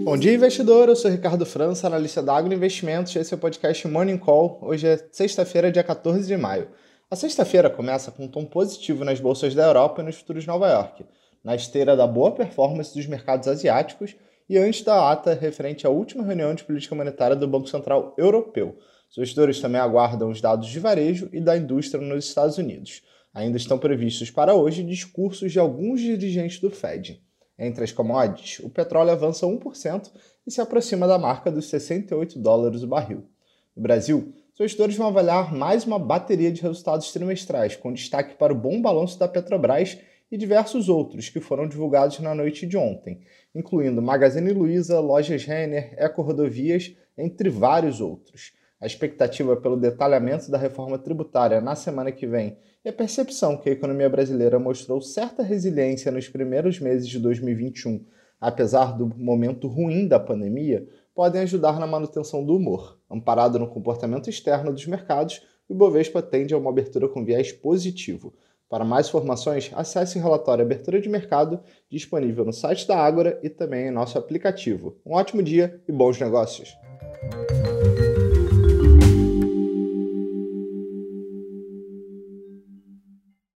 Bom dia, investidor. Eu sou Ricardo França, analista da Agro Investimentos. Esse é o podcast Morning Call. Hoje é sexta-feira, dia 14 de maio. A sexta-feira começa com um tom positivo nas bolsas da Europa e nos futuros de Nova York, na esteira da boa performance dos mercados asiáticos e antes da ata referente à última reunião de política monetária do Banco Central Europeu. Os investidores também aguardam os dados de varejo e da indústria nos Estados Unidos. Ainda estão previstos para hoje discursos de alguns dirigentes do Fed. Entre as commodities, o petróleo avança 1% e se aproxima da marca dos $68 o barril. No Brasil, os investidores vão avaliar mais uma bateria de resultados trimestrais, com destaque para o bom balanço da Petrobras e diversos outros que foram divulgados na noite de ontem, incluindo Magazine Luiza, Lojas Renner, Eco Rodovias, entre vários outros. A expectativa pelo detalhamento da reforma tributária na semana que vem e a percepção que a economia brasileira mostrou certa resiliência nos primeiros meses de 2021, apesar do momento ruim da pandemia, podem ajudar na manutenção do humor. Amparado no comportamento externo dos mercados, o Ibovespa tende a uma abertura com viés positivo. Para mais informações, acesse o relatório Abertura de Mercado, disponível no site da Ágora e também em nosso aplicativo. Um ótimo dia e bons negócios!